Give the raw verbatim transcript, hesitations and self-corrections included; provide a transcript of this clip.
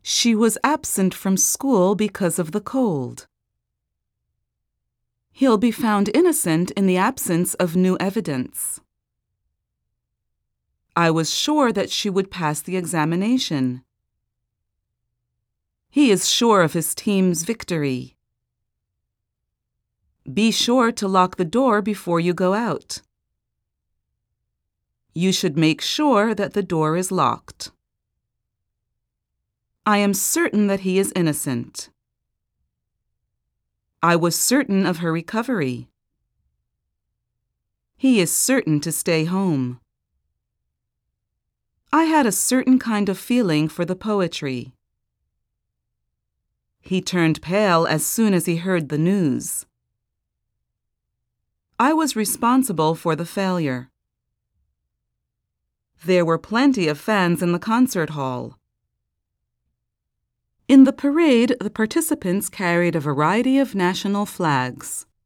She was absent from school because of the cold. He'll be found innocent in the absence of new evidence. I was sure that she would pass the examination. He is sure of his team's victory. Be sure to lock the door before you go out. You should make sure that the door is locked. I am certain that he is innocent. I was certain of her recovery. He is certain to stay home. I had a certain kind of feeling for the poetry. He turned pale as soon as he heard the news. I was responsible for the failure. There were plenty of fans in the concert hall. In the parade, the participants carried a variety of national flags.